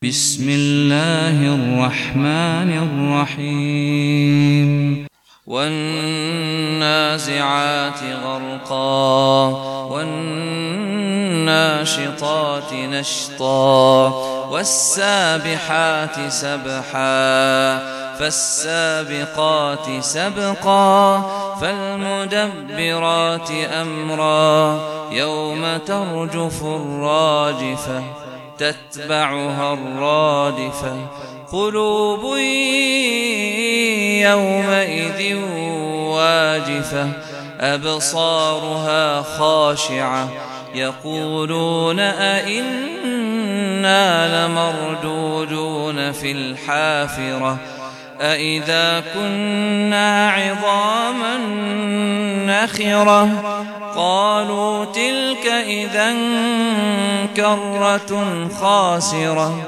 بسم الله الرحمن الرحيم والنازعات غرقا والناشطات نشطا والسابحات سبحا فالسابقات سبقا فالمدبرات أمرا يوم ترجف الراجفة تتبعها الرادفة قلوب يومئذ واجفة أبصارها خاشعة يقولون أئنا لمردودون في الحافرة أئذا كنا عظاما نخرة قالوا تلك إذا كرة خاسرة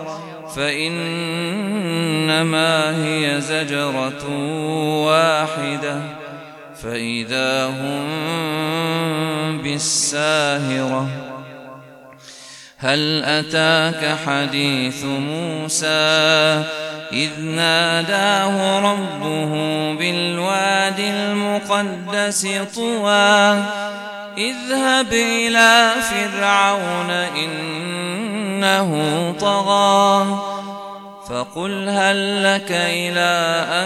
فإنما هي زجرة واحدة فإذا هم بالساهرة هل أتاك حديث موسى إذ ناداه ربه بالواد المقدس طوى اذهب إلى فرعون إنه طغى فقل هل لك إلى أن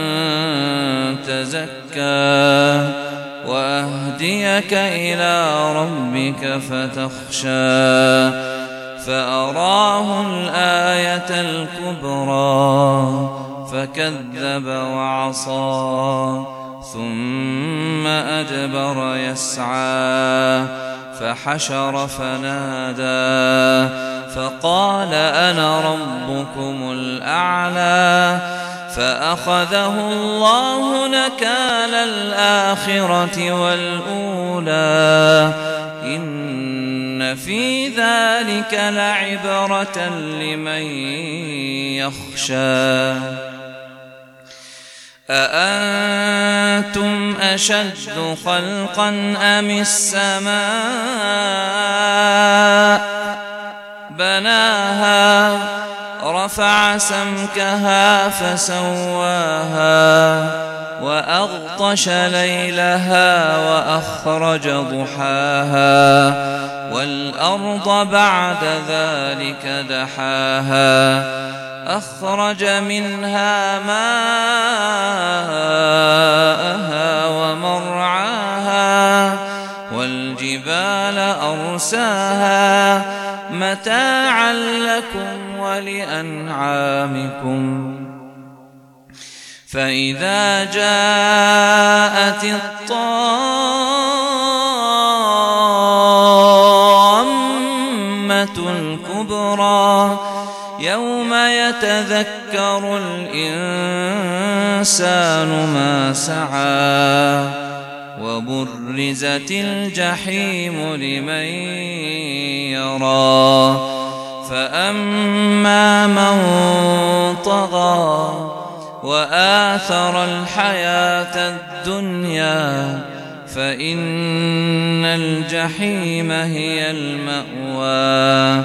تزكى وأهديك إلى ربك فتخشى فأراه الآية الكبرى فكذب وعصى ثم أدبر يسعى فحشر فنادى فقال أنا ربكم الأعلى فأخذه الله نكال الآخرة والأولى إن في ذلك لعبرة لمن يخشى أأنتم أشد خلقا أم السماء بناها رفع سمكها فسواها وأغطش ليلها وأخرج ضحاها والأرض بعد ذلك دحاها أخرج منها ماءها ومرعاها والجبال أرساها متاعا لكم ولأنعامكم فإذا جاءت الطامة الكبرى يوم يتذكر الإنسان ما سعى وبرزت الجحيم لمن يرى فأما من طغى وآثر الحياة الدنيا فإن الجحيم هي المأوى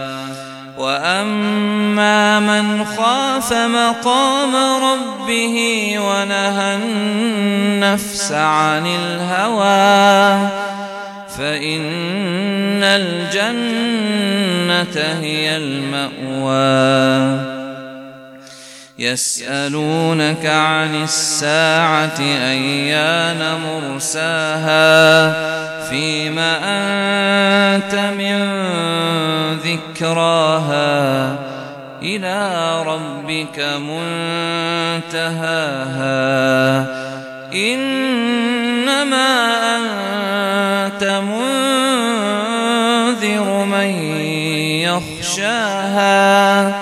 وأما من خاف مقام ربه ونهى النفس عن الهوى فإن الجنة هي المأوى يسألونك عن الساعة أيان مرساها فيما أنت من ذكراها إلى ربك منتهاها إنما أنت منذر من يخشاها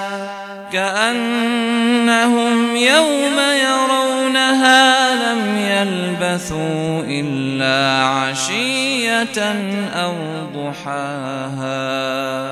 كأنهم يوم يرونها لم يلبثوا إلا عشية أو ضحاها.